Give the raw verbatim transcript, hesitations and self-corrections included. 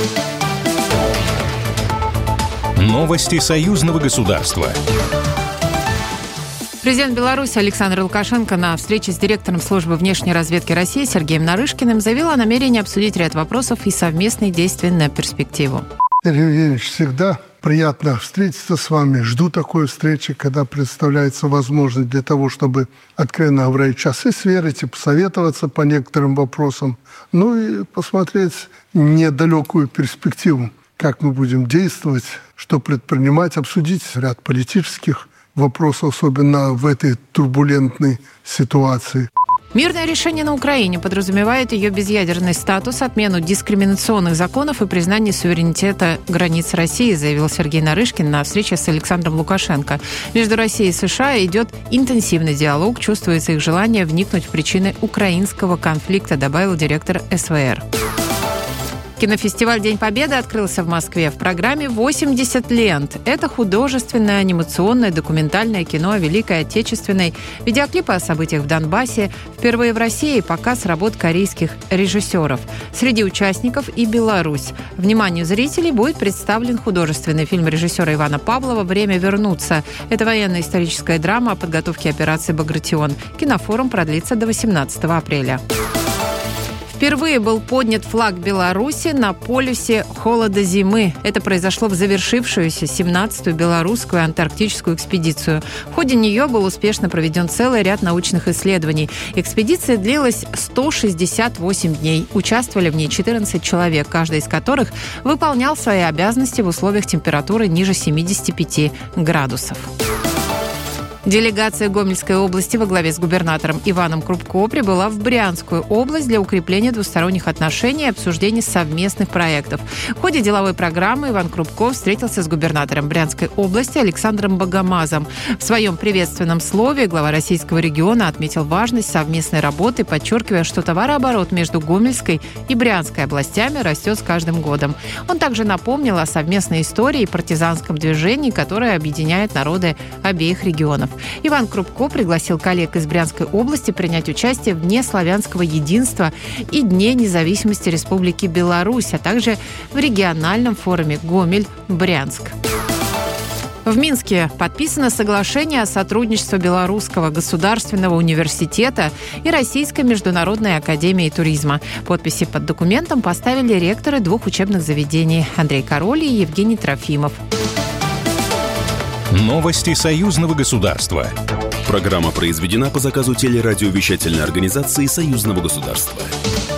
Новости союзного государства. Президент Беларуси Александр Лукашенко на встрече с директором службы внешней разведки России Сергеем Нарышкиным заявил о намерении обсудить ряд вопросов и совместные действия на перспективу. Сергей Евгеньевич, всегда приятно встретиться с вами. Жду такой встречи, когда представляется возможность для того, чтобы, откровенно говоря, часы сверить и посоветоваться по некоторым вопросам. Ну и посмотреть недалекую перспективу, как мы будем действовать, что предпринимать, обсудить ряд политических вопросов, особенно в этой турбулентной ситуации. Мирное решение на Украине подразумевает ее безъядерный статус, отмену дискриминационных законов и признание суверенитета границ России, заявил Сергей Нарышкин на встрече с Александром Лукашенко. Между Россией и США идет интенсивный диалог, чувствуется их желание вникнуть в причины украинского конфликта, добавил директор эс вэ эр. Кинофестиваль «День Победы» открылся в Москве. В программе восемьдесят лент. Это художественное, анимационное, документальное кино о Великой Отечественной, видеоклипы о событиях в Донбассе. Впервые в России показ работ корейских режиссеров. Среди участников и Беларусь. Вниманию зрителей будет представлен художественный фильм режиссера Ивана Павлова «Время вернуться». Это военно-историческая драма о подготовке операции «Багратион». Кинофорум продлится до восемнадцатого апреля. Впервые был поднят флаг Беларуси на полюсе холода зимы. Это произошло в завершившуюся семнадцатую белорусскую антарктическую экспедицию. В ходе нее был успешно проведен целый ряд научных исследований. Экспедиция длилась сто шестьдесят восемь дней. Участвовали в ней четырнадцать человек, каждый из которых выполнял свои обязанности в условиях температуры ниже семидесяти пяти градусов. Делегация Гомельской области во главе с губернатором Иваном Крупко прибыла в Брянскую область для укрепления двусторонних отношений и обсуждения совместных проектов. В ходе деловой программы Иван Крупко встретился с губернатором Брянской области Александром Богомазом. В своем приветственном слове глава российского региона отметил важность совместной работы, подчеркивая, что товарооборот между Гомельской и Брянской областями растет с каждым годом. Он также напомнил о совместной истории и партизанском движении, которое объединяет народы обеих регионов. Иван Крупко пригласил коллег из Брянской области принять участие в Дне славянского единства и Дне независимости Республики Беларусь, а также в региональном форуме «Гомель-Брянск». В Минске подписано соглашение о сотрудничестве Белорусского государственного университета и Российской международной академии туризма. Подписи под документом поставили ректоры двух учебных заведений Андрей Король и Евгений Трофимов. Новости союзного государства. Программа произведена по заказу телерадиовещательной организации союзного государства.